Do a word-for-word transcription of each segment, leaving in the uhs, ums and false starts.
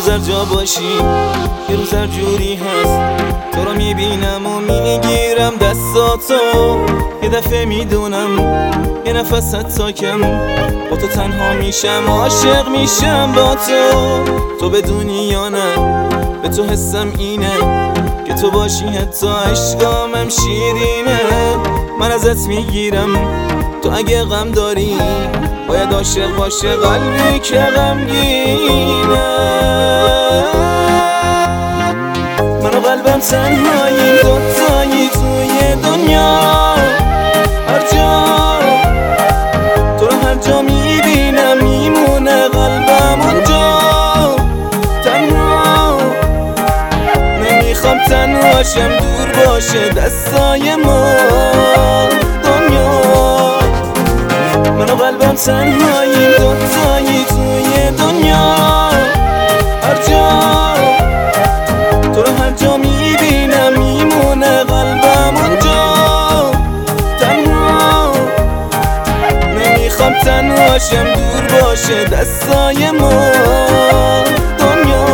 روز هر جا باشی یه روز هر جوری هست، تو رو میبینم و میگیرم دستاتو. یه دفعه میدونم یه نفس حتی کم با تو تنها میشم، عاشق میشم با تو. تو بدونی یا نه به تو حسم اینه که تو باشی حتی عشقامم شیرینه. من ازت میگیرم تو اگه غم داری باید عاشق باشه قلبی که غمگینه. من و قلبم تنهاییم دوتایی توی دنیا، هر جا تو رو هر جا میبینم میمونه قلبم اونجا. تنها نمیخوام تنهاشم، دور باشه دستای ما دنیا. من و قلبم تنهاییم دوتایی توی دنیا، هر جا تو رو هر جا میبینم میمونه قلبم اونجا. تنها نمیخوام تنهاشم، دور باشه دستای ما دنیا.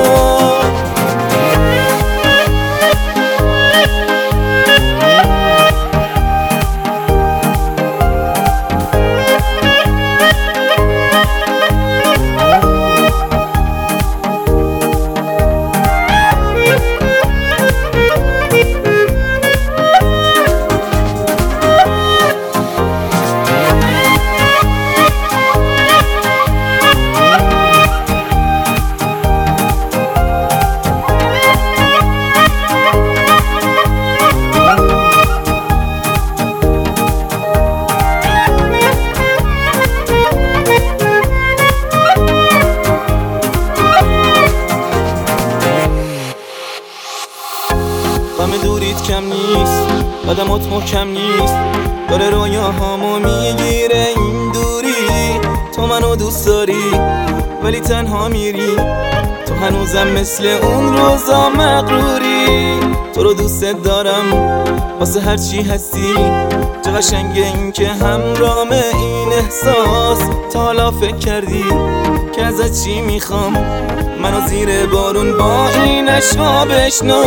غم دوریت کم نیست، قدمات محکم نیست، داره رویاهامو میگیره این دوری. تو منو دوست داری ولی تنها میری، تو هنوزم مثل اون روزا مغروری. تو رو دوست دارم واسه هر چی هستی، چه قشنگه این که همرامه این احساس. تا حالا فکر کردی که ازت چی میخوام؟ منو زیر بارون با این اشوا بشناس.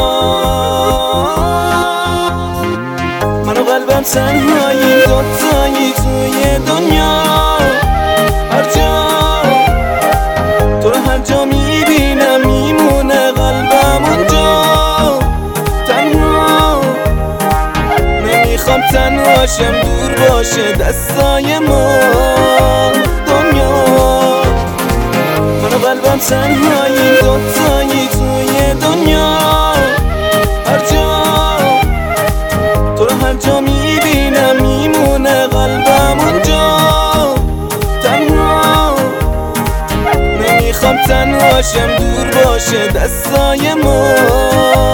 من و قلبم تنهاییم دوتایی توی دنیا، هر جا تو رو هر جا میبینم میمونه قلبم اونجا. تنها نمیخوام تنهاشم، دور باشه دستای ما دنیا. من و قلبم تنهاییم دوتایی توی دنیا، هر جا تو رو هر جا میبینم میمونه قلبم اونجا. تنها نمیخوام تنهاشم، دور باشه دستای ما.